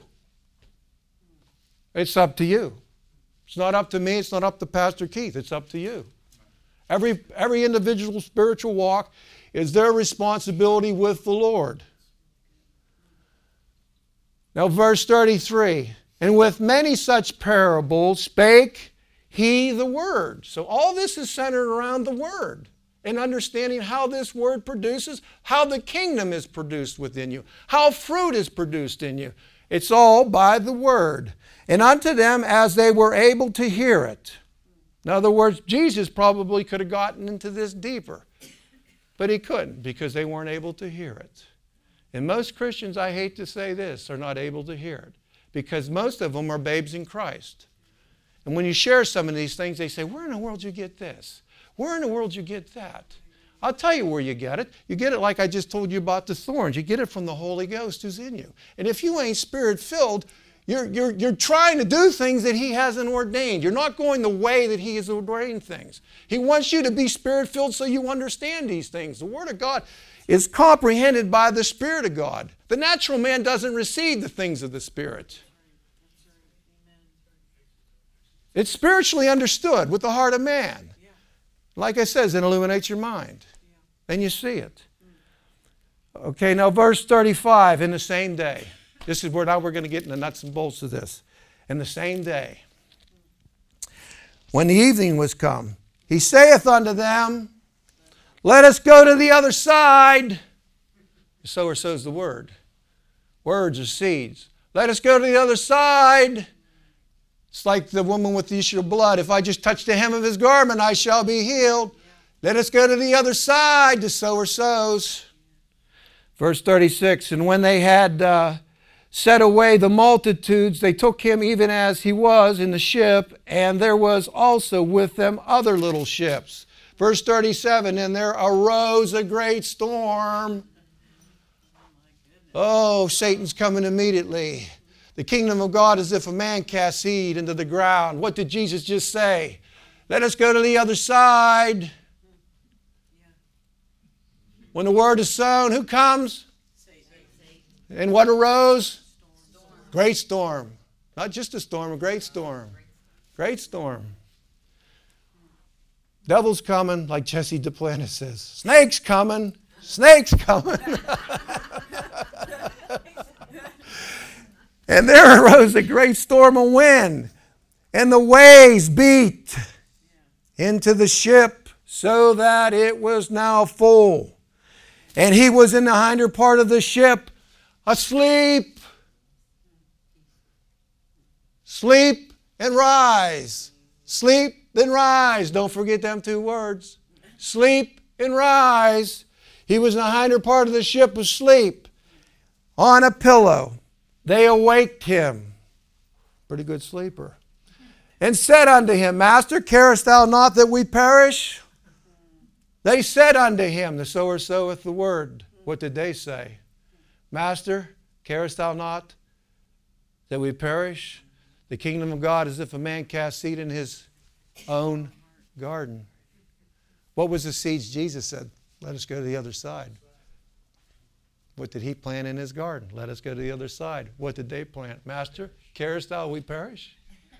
It's up to you. It's not up to me, it's not up to Pastor Keith, it's up to you. Every, every individual spiritual walk is their responsibility with the Lord. Now verse thirty-three, and with many such parables spake He the Word. So all this is centered around the Word and understanding how this Word produces, how the kingdom is produced within you, how fruit is produced in you. It's all by the Word. And unto them as they were able to hear it. In other words, Jesus probably could have gotten into this deeper, but he couldn't because they weren't able to hear it. And most Christians, I hate to say this, are not able to hear it because most of them are babes in Christ. And when you share some of these things, they say, where in the world did you get this? Where in the world did you get that? I'll tell you where you get it. You get it like I just told you about the thorns. You get it from the Holy Ghost who's in you. And if you ain't Spirit-filled, you're, you're, you're trying to do things that He hasn't ordained. You're not going the way that He has ordained things. He wants you to be Spirit-filled so you understand these things. The Word of God is comprehended by the Spirit of God. The natural man doesn't receive the things of the Spirit. It's spiritually understood with the heart of man. Like I said, it illuminates your mind. Then you see it. Okay, now verse thirty-five, in the same day. This is where now we're going to get in the nuts and bolts of this. In the same day, when the evening was come, He saith unto them, let us go to the other side. The sower sows the word. Words are seeds. Let us go to the other side. It's like the woman with the issue of blood. If I just touch the hem of His garment, I shall be healed. Let us go to the other side. The sower sows. Verse thirty-six, and when they had uh, set away the multitudes, they took Him even as He was in the ship, and there was also with them other little ships. Verse thirty-seven, and there arose a great storm. Oh, Satan's coming immediately. The kingdom of God is if a man casts seed into the ground. What did Jesus just say? Let us go to the other side. When the word is sown, who comes? And what arose? Great storm. Not just a storm, a great storm. Great storm. Devil's coming, like Jesse Duplantis says. Snake's coming. Snake's coming. And there arose a great storm of wind, and the waves beat into the ship, so that it was now full. And He was in the hinder part of the ship, asleep. Sleep and rise. Sleep then rise. Don't forget them two words. Sleep and rise. He was in the hinder part of the ship asleep on a pillow. They awaked Him. Pretty good sleeper. And said unto Him, Master, carest Thou not that we perish? They said unto Him, the sower soweth the word. What did they say? Master, carest Thou not that we perish? The kingdom of God is if a man cast seed in his own garden. What was the seeds Jesus said? Let us go to the other side. What did He plant in His garden? Let us go to the other side. What did they plant? Master, carest Thou we perish?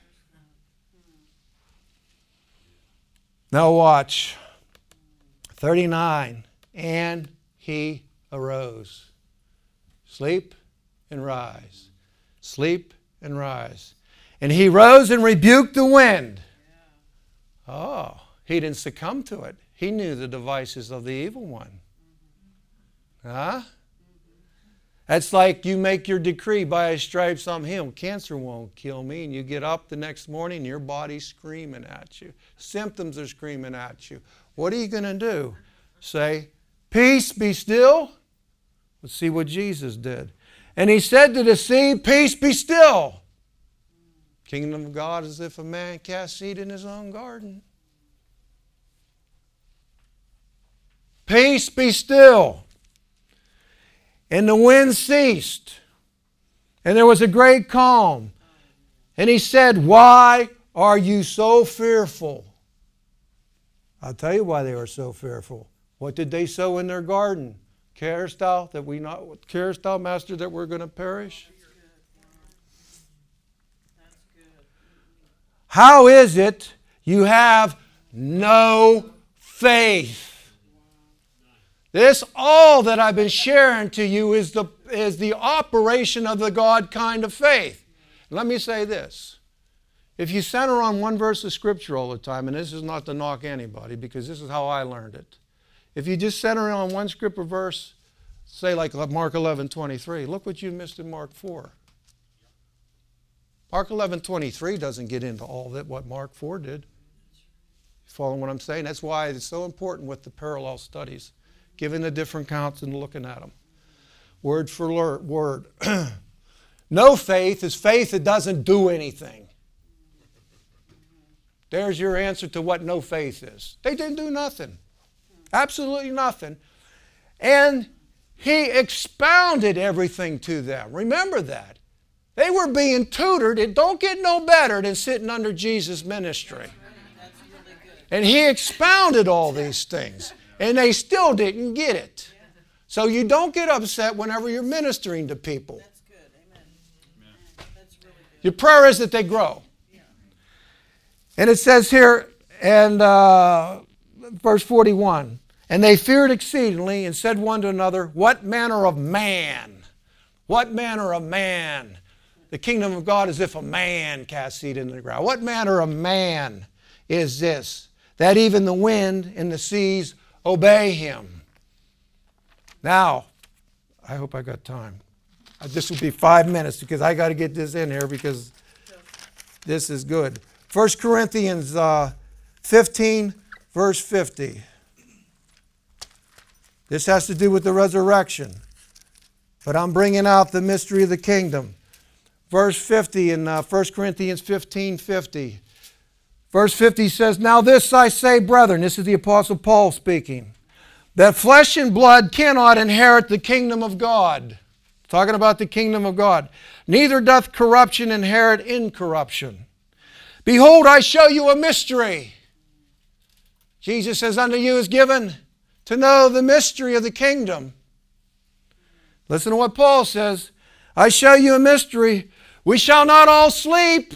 Now watch. thirty-nine. And He arose. Sleep and rise. Sleep and rise. And He rose and rebuked the wind. Oh, He didn't succumb to it. He knew the devices of the evil one. Huh? That's like you make your decree, by His stripes I'm healed. Cancer won't kill me. And you get up the next morning and your body's screaming at you. Symptoms are screaming at you. What are you going to do? Say, peace, be still? Let's see what Jesus did. And He said to the sea, peace, be still. Kingdom of God is if a man casts seed in his own garden. Peace, be still. And the wind ceased, and there was a great calm. And He said, why are you so fearful? I'll tell you why they were so fearful. What did they sow in their garden? Carest Thou that we not carest Thou, Master, that we're going to perish? How is it you have no faith? This, all that I've been sharing to you is the, is the operation of the God kind of faith. Let me say this. If you center on one verse of Scripture all the time, and this is not to knock anybody, because this is how I learned it. If you just center on one Scripture verse, say like Mark eleven twenty-three, look what you missed in Mark four. Mark eleven twenty-three doesn't get into all that what Mark four did. Following what I'm saying? That's why it's so important with the parallel studies, giving the different counts and looking at them. Word for word. No faith is faith that doesn't do anything. There's your answer to what no faith is. They didn't do nothing. Absolutely nothing. And he expounded everything to them. Remember that. They were being tutored. It don't get no better than sitting under Jesus' ministry. And he expounded all these things. And they still didn't get it. So you don't get upset whenever you're ministering to people. That's good. Amen. That's really good. Your prayer is that they grow. And it says here in uh, verse forty-one, and they feared exceedingly and said one to another, what manner of man? What manner of man? The kingdom of God is if a man casts seed into the ground. What manner of man is this, that even the wind and the seas obey him? Now, I hope I got time. This will be five minutes because I got to get this in here because this is good. First Corinthians uh, fifteen, verse fifty. This has to do with the resurrection. But I'm bringing out the mystery of the kingdom. Verse fifty in uh, First Corinthians fifteen fifty. Verse fifty says, now this I say, brethren, this is the Apostle Paul speaking, that flesh and blood cannot inherit the kingdom of God. Talking about the kingdom of God. Neither doth corruption inherit incorruption. Behold, I show you a mystery. Jesus says, unto you is given to know the mystery of the kingdom. Listen to what Paul says. I show you a mystery. We shall not all sleep.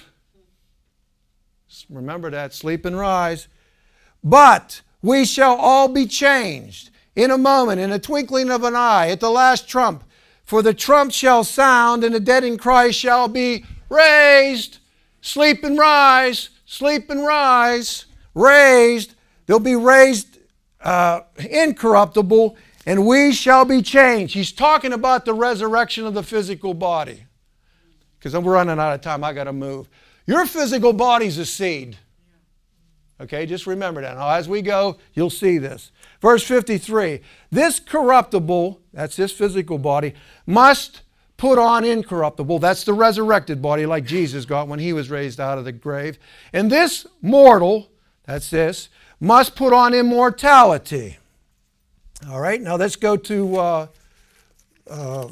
Remember that, sleep and rise. But we shall all be changed in a moment, in a twinkling of an eye, at the last trump. For the trump shall sound, and the dead in Christ shall be raised. Sleep and rise, sleep and rise, raised. They'll be raised uh, incorruptible, and we shall be changed. He's talking about the resurrection of the physical body. Because I'm running out of time, I got to move. Your physical body's a seed. Okay, just remember that. Now, as we go, you'll see this. Verse fifty-three, this corruptible, that's this physical body, must put on incorruptible. That's the resurrected body like Jesus got when he was raised out of the grave. And this mortal, that's this, must put on immortality. All right, now let's go to uh, uh,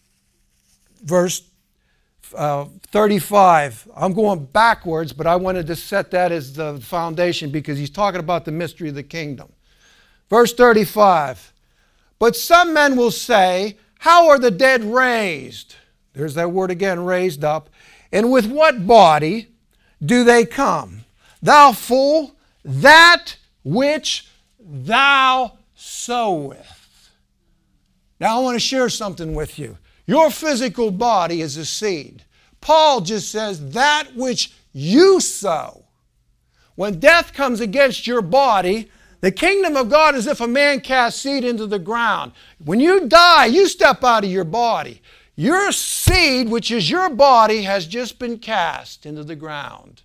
verse uh, thirty-five. I'm going backwards, but I wanted to set that as the foundation because he's talking about the mystery of the kingdom. Verse thirty-five. But some men will say, how are the dead raised? There's that word again, raised up. And with what body do they come? Thou fool, that which thou sowest. Now I want to share something with you. Your physical body is a seed. Paul just says that which you sow. When death comes against your body, the kingdom of God is if a man casts seed into the ground. When you die, you step out of your body. Your seed, which is your body, has just been cast into the ground.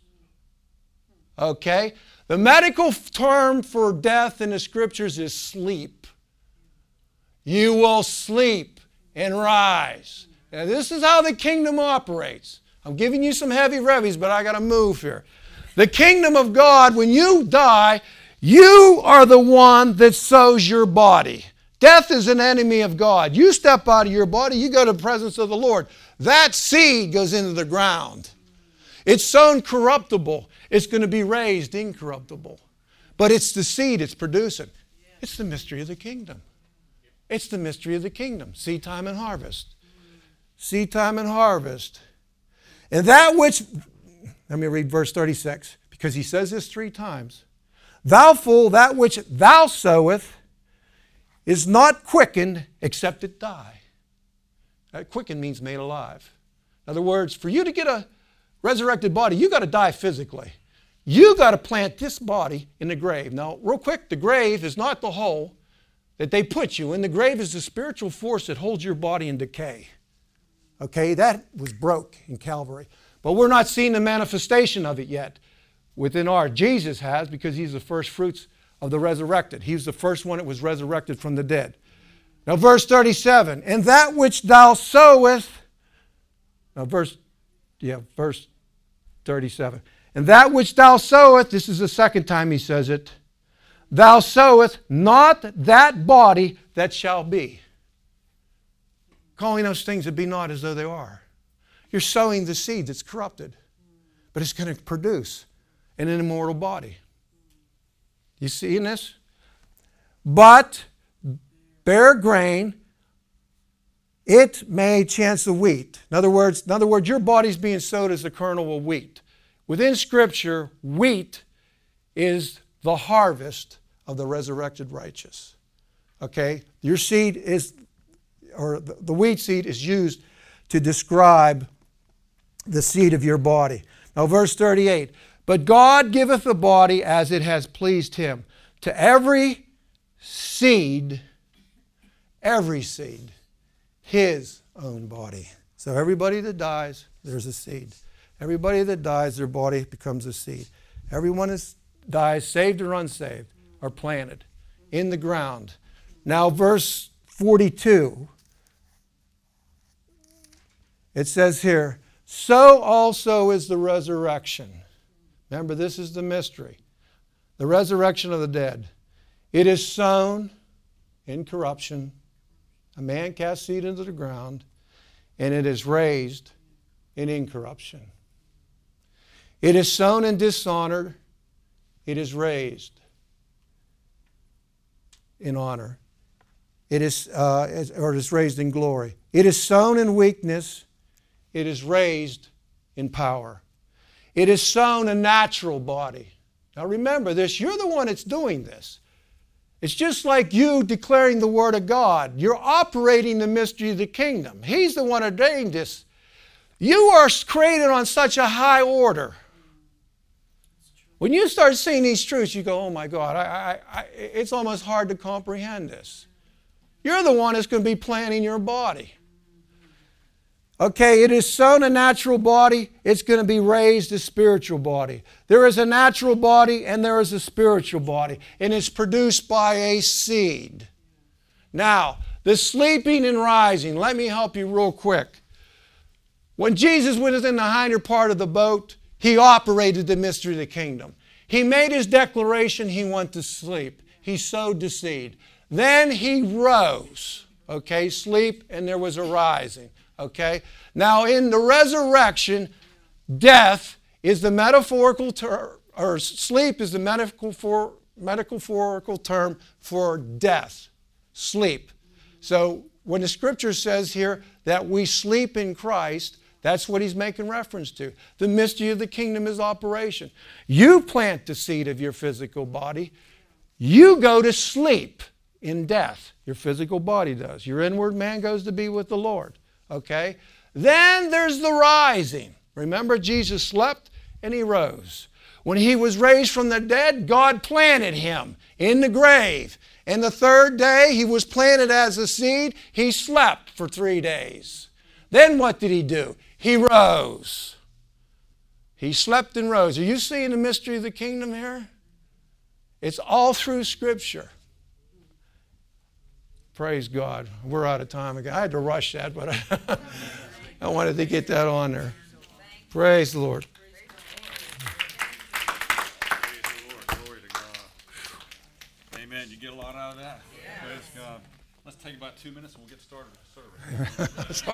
Okay? The medical term for death in the scriptures is sleep. You will sleep and rise. Now, this is how the kingdom operates. I'm giving you some heavy revies, but I got to move here. The kingdom of God, when you die, you are the one that sows your body. Death is an enemy of God. You step out of your body, you go to the presence of the Lord. That seed goes into the ground. It's sown corruptible. It's going to be raised incorruptible. But it's the seed it's producing. It's the mystery of the kingdom. It's the mystery of the kingdom. Seed time and harvest. Seed time and harvest. And that which, let me read verse thirty-six, because he says this three times. Thou fool, that which thou sowest is not quickened except it die. That quickened means made alive. In other words, for you to get a resurrected body, you got to die physically. You got to plant this body in the grave. Now, real quick, the grave is not the hole that they put you in. The grave is the spiritual force that holds your body in decay. Okay, that was broke in Calvary. But we're not seeing the manifestation of it yet. within ours. Jesus has, because he's the first fruits of the resurrected. He was the first one that was resurrected from the dead. Now verse thirty-seven, and that which thou sowest, now verse, yeah, verse thirty-seven. And that which thou sowest, this is the second time he says it, thou sowest not that body that shall be. Calling those things that be not as though they are. You're sowing the seed that's corrupted, but it's going to produce an immortal body. You see in this? But bear grain, it may chance the wheat. In other words, in other words, your body's being sowed as the kernel of wheat. Within Scripture, wheat is the harvest of the resurrected righteous. Okay? Your seed is, or the, the wheat seed is used to describe the seed of your body. Now verse thirty-eight, but God giveth the body as it has pleased him. To every seed, every seed, his own body. So everybody that dies, there's a seed. Everybody that dies, their body becomes a seed. Everyone that dies, saved or unsaved, are planted in the ground. Now verse forty-two, it says here, so also is the resurrection. Remember, this is the mystery. The resurrection of the dead. It is sown in corruption. A man casts seed into the ground, and it is raised in incorruption. It is sown in dishonor. It is raised in honor. It is, uh, or it is raised in glory. It is sown in weakness. It is raised in power. It is sown a natural body. Now remember this, you're the one that's doing this. It's just like you declaring the Word of God. You're operating the mystery of the kingdom. He's the one ordained this. You are created on such a high order. When you start seeing these truths, you go, oh my God, I, I, I, it's almost hard to comprehend this. You're the one that's going to be planning your body. Okay, it is sown a natural body, it's going to be raised a spiritual body. There is a natural body and there is a spiritual body, and it's produced by a seed. Now, the sleeping and rising, let me help you real quick. When Jesus was in the hinder part of the boat, he operated the mystery of the kingdom. He made his declaration, he went to sleep. He sowed the seed. Then he rose. Okay, sleep, and there was a rising. Okay? Now in the resurrection, death is the metaphorical term, or sleep is the medical for, metaphorical term for death. Sleep. So when the Scripture says here that we sleep in Christ, that's what he's making reference to. The mystery of the kingdom is operation. You plant the seed of your physical body. You go to sleep in death. Your physical body does. Your inward man goes to be with the Lord. Okay? Then there's the rising. Remember, Jesus slept and he rose. When he was raised from the dead, God planted him in the grave. And the third day, he was planted as a seed. He slept for three days. Then what did he do? He rose. He slept and rose. Are you seeing the mystery of the kingdom here? It's all through Scripture. Praise God. We're out of time again. I had to rush that, but I, I wanted to get that on there. Praise the Lord. Glory to God. Amen. You get a lot out of that? Praise God. Let's take about two minutes and we'll get started with the service.